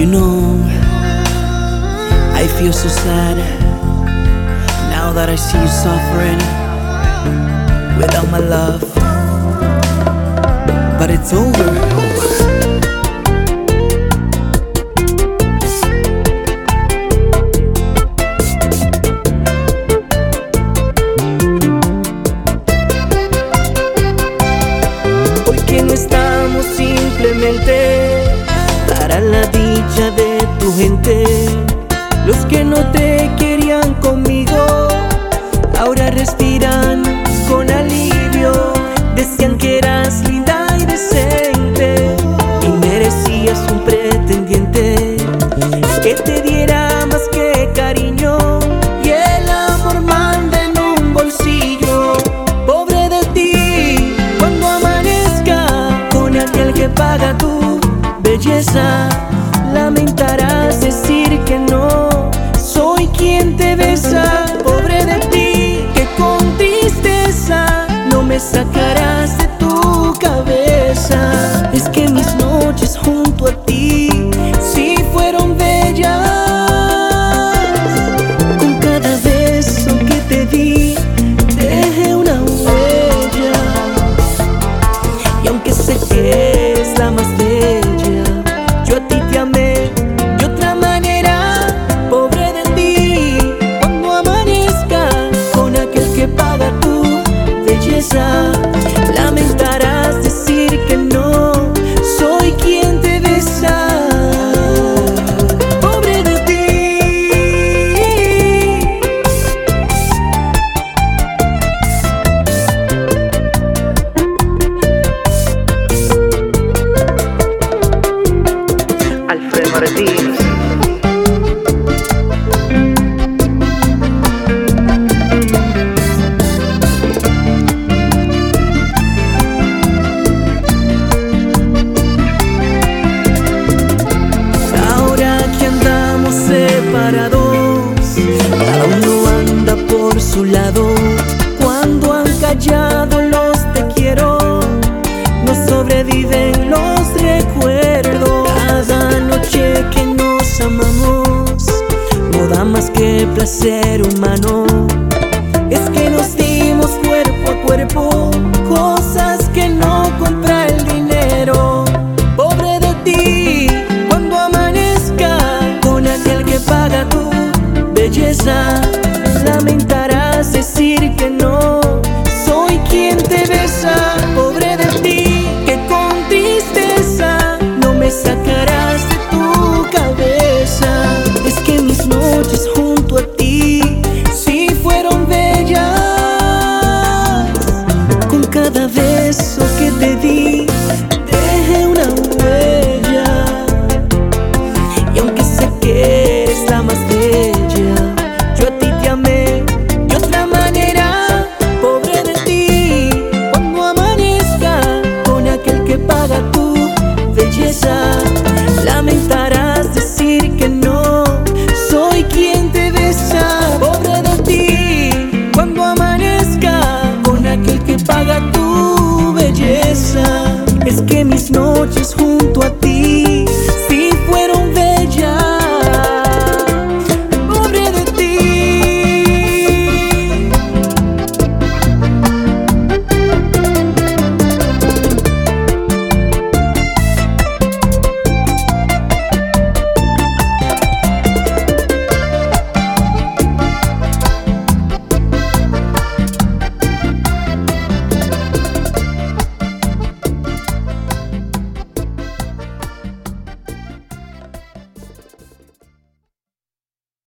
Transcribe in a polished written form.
You know, I feel so sad now that I see you suffering without my love. But it's over. Porque no estamos simplemente para la dicha de tu gente. Los que no te querían conmigo ahora respiran con alivio. Decían que eras linda y decente y merecías un pretendiente que te diera más que cariño y el amor manda en un bolsillo. Pobre de ti cuando amanezca con aquel que paga tu belleza. Lamentarás decir que no soy quien te besa. Pobre de ti que con tristeza no me sacarás de tu cabeza. Es que mis noches junto a ti sí fueron bellas. Con cada beso que te di dejé una huella. Y aunque sé que eres la más bella, yo a ti te amé de otra manera. Pobre de ti cuando amanezca con aquel que paga tu belleza. Lamentarás decir que no soy quien te besa. Pobre de ti. Alfred Martínez. Ahora que andamos separados, cada uno anda por su lado. Cuando han callado los te quiero, no sobreviven los recuerdos. Cada noche que nos amamos no da más que placer humano. Es que nos dimos cuerpo a cuerpo, cosas que no compra el dinero. Pobre de ti cuando amanezca con aquel que paga tu belleza. Lamentarás decir que no soy quien te besa. Pobre de ti que con tristeza no me sacarás de tu cabeza. Es que mis noches junto a ti sí fueron bellas. Con cada beso que te di dejé una huella. Y aunque sé que eres la más bella, yo a ti te amé de otra manera. Pobre de ti cuando amanezca con aquel que paga tu belleza. Lamentarás decir que no soy quien te besa. Pobre de ti cuando amanezca con aquel que paga tu belleza. Es que mis noches juntos